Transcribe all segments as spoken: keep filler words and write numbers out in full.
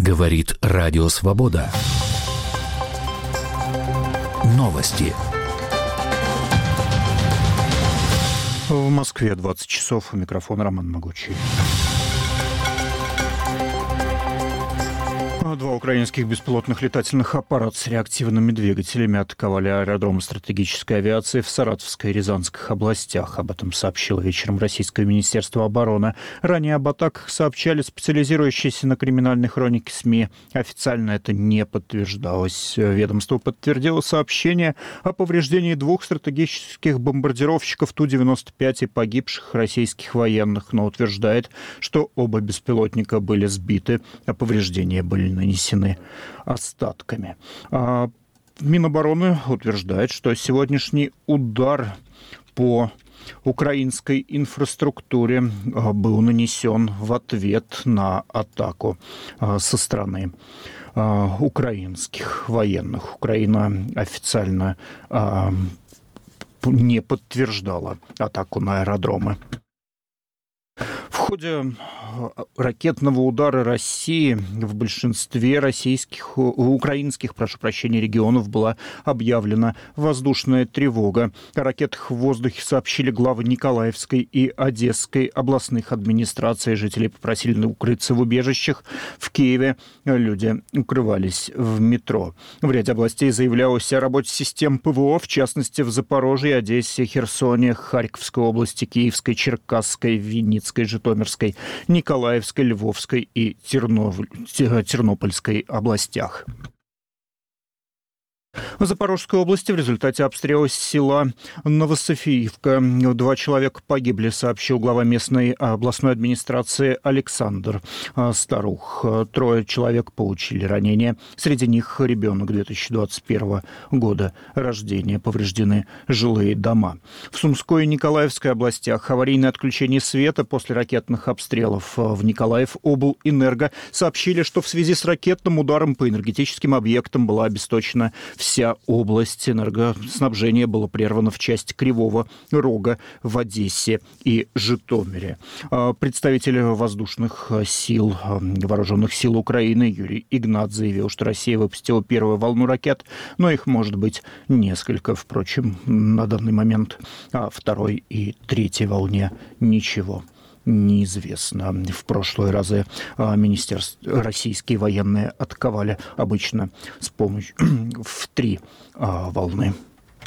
Говорит Радио Свобода. Новости. В Москве двадцать часов. У микрофона Роман Могучий. Два украинских беспилотных летательных аппарата с реактивными двигателями атаковали аэродромы стратегической авиации в Саратовской и Рязанских областях. Об этом сообщило вечером Российское Министерство обороны. Ранее об атаках сообщали специализирующиеся на криминальной хронике СМИ. Официально это не подтверждалось. Ведомство подтвердило сообщение о повреждении двух стратегических бомбардировщиков Ту девяносто пять и погибших российских военных, но утверждает, что оба беспилотника были сбиты, а повреждения были нанесены остатками. А Минобороны утверждает, что сегодняшний удар по украинской инфраструктуре был нанесен в ответ на атаку со стороны украинских военных. Украина официально не подтверждала атаку на аэродромы. В ходе ракетного удара России в большинстве российских, украинских, прошу прощения, регионов была объявлена воздушная тревога. О ракетах в воздухе сообщили главы Николаевской и Одесской областных администраций. Жители попросили укрыться в убежищах. В Киеве люди укрывались в метро. В ряде областей заявлялось о работе систем ПВО, в частности в Запорожье, Одессе, Херсоне, Харьковской области, Киевской, Черкасской, Винницкой, Житомирской, Николаевской, Львовской и Тернов... Тернопольской областях. В Запорожской области в результате обстрела села Новософиевка два человека погибли, сообщил глава местной областной администрации Александр Старух. Трое человек получили ранения. Среди них ребенок две тысячи двадцать первого года рождения. Повреждены жилые дома. В Сумской и Николаевской областях аварийное отключение света после ракетных обстрелов. В Николаев облэнерго сообщили, что в связи с ракетным ударом по энергетическим объектам была обесточена вся область. Энергоснабжение было прервано в части Кривого Рога в Одессе и Житомире. Представитель воздушных сил, вооруженных сил Украины Юрий Игнат заявил, что Россия выпустила первую волну ракет, но их может быть несколько. Впрочем, на данный момент о второй и третьей волне ничего неизвестно. В прошлые разы министерство, российские военные атаковали обычно с помощью в три волны.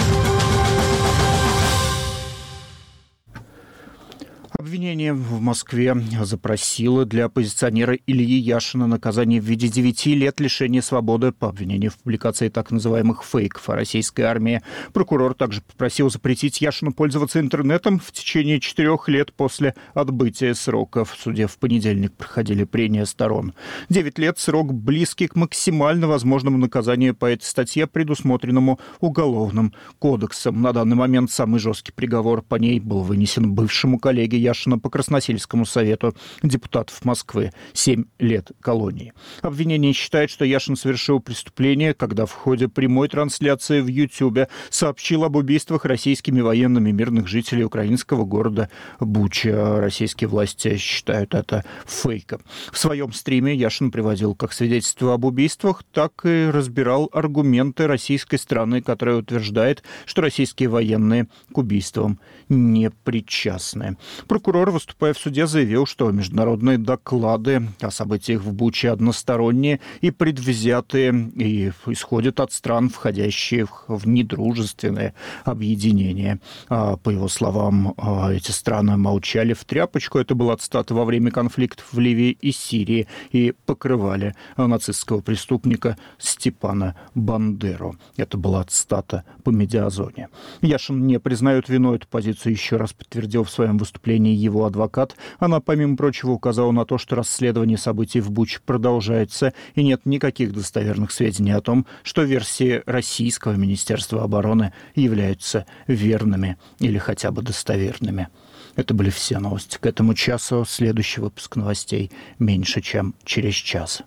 Обвинение в Москве запросило для оппозиционера Ильи Яшина наказание в виде девяти лет лишения свободы по обвинению в публикации так называемых фейков о российской армии. Прокурор также попросил запретить Яшину пользоваться интернетом в течение четырех лет после отбытия срока. В суде в понедельник проходили прения сторон. Девять лет – срок близкий к максимально возможному наказанию по этой статье, предусмотренному Уголовным кодексом. На данный момент самый жесткий приговор по ней был вынесен бывшему коллеге Яшина по Красносельскому совету депутатов Москвы. Семь лет колонии. Обвинение считает, что Яшин совершил преступление, когда в ходе прямой трансляции в Ютьюбе сообщил об убийствах российскими военными мирных жителей украинского города Буча. Российские власти считают это фейком. В своем стриме Яшин приводил как свидетельство об убийствах, так и разбирал аргументы российской стороны, которая утверждает, что российские военные к убийствам не причастны. Прокурор, выступая в суде, заявил, что международные доклады о событиях в Буче односторонние и предвзятые и исходят от стран, входящих в недружественное объединение. По его словам, эти страны молчали в тряпочку. Это была цитата во время конфликтов в Ливии и Сирии и покрывали нацистского преступника Степана Бандеру. Это была цитата по Медиазоне. Яшин не признает вину. Эту позицию еще раз подтвердил в своем выступлении его адвокат. Она, помимо прочего, указала на то, что расследование событий в Буче продолжается, и нет никаких достоверных сведений о том, что версии российского Министерства обороны являются верными или хотя бы достоверными. Это были все новости к этому часу. Следующий выпуск новостей меньше, чем через час.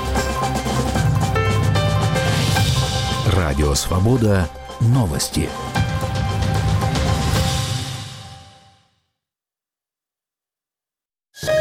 Радио Свобода. Новости.